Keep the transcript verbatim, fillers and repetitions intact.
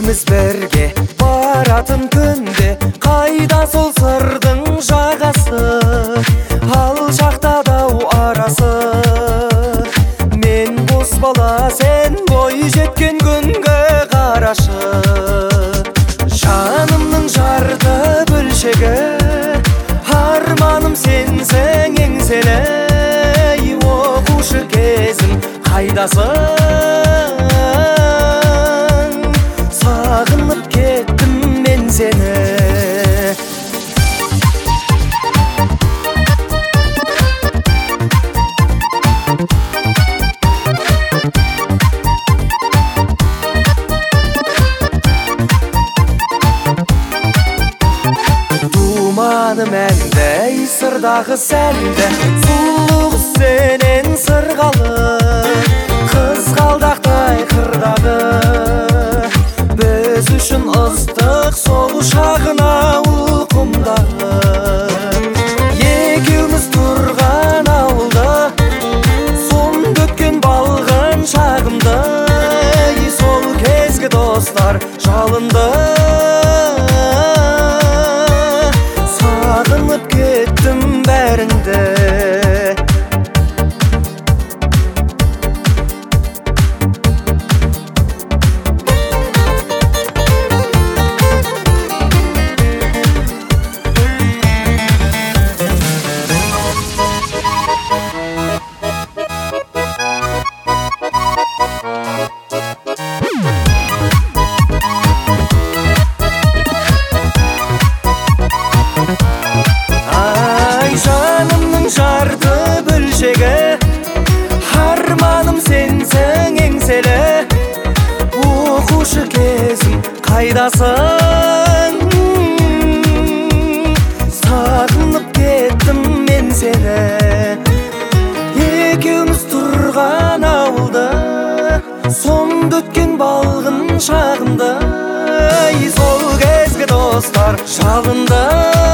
екеуміз бірге баратын күнде, қайда сол сырдың жағасы, алшақта дау арасы. Мен бос бала, сен бой жеткен күнге қарашы. Жанымның жарты бөлшегі, арманым сенсің еңселі. Оқушы кезім қайдасың? Сағынып кеттім мен сені. Думаным әнді, сырдағы сәнді, сұлу сенен сырғалы, қызғалдақтай қырдағы. Біз үшін ыстық сол шағын ауыл құмдағы. Екеуміз тұрған ауылда, сонда өткен балғын шағымды. Сол кезгі достар жалынды, сағынып кеттім бәріңді. Жарты бөлшегі, арманым сенсің еңселі. Оқушы кезім қайдасың? Сағынып кеттім мен сені. Екеуміз тұрған ауылда, сонда өткен балғын шағымды. Сол кезгі достар жалынды,